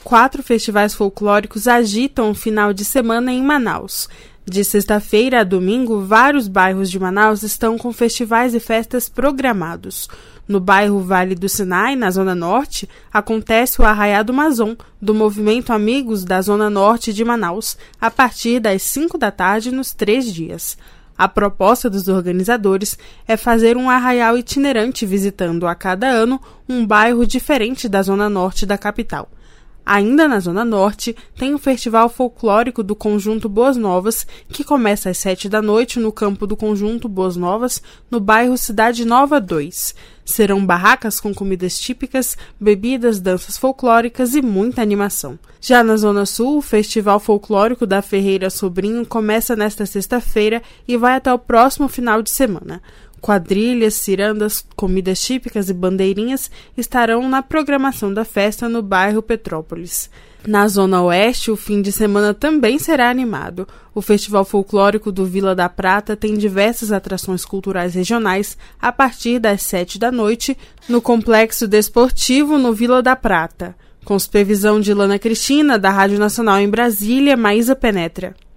4 festivais folclóricos agitam o final de semana em Manaus. De sexta-feira a domingo, vários bairros de Manaus estão com festivais e festas programados. No bairro Vale do Sinai, na Zona Norte, acontece o Arraiá do Mazon, do Movimento Amigos da Zona Norte de Manaus, a partir das 5 da tarde nos 3 dias. A proposta dos organizadores é fazer um arraial itinerante visitando a cada ano um bairro diferente da Zona Norte da capital. Ainda na Zona Norte, tem o Festival Folclórico do Conjunto Boas Novas, que começa às 7 da noite no campo do Conjunto Boas Novas, no bairro Cidade Nova 2. Serão barracas com comidas típicas, bebidas, danças folclóricas e muita animação. Já na Zona Sul, o Festival Folclórico da Ferreira Sobrinho começa nesta sexta-feira e vai até o próximo final de semana. Quadrilhas, cirandas, comidas típicas e bandeirinhas estarão na programação da festa no bairro Petrópolis. Na Zona Oeste, o fim de semana também será animado. O Festival Folclórico do Vila da Prata tem diversas atrações culturais regionais a partir das 7 da noite no Complexo Desportivo no Vila da Prata. Com supervisão de Lana Cristina, da Rádio Nacional em Brasília, Maísa Penetra.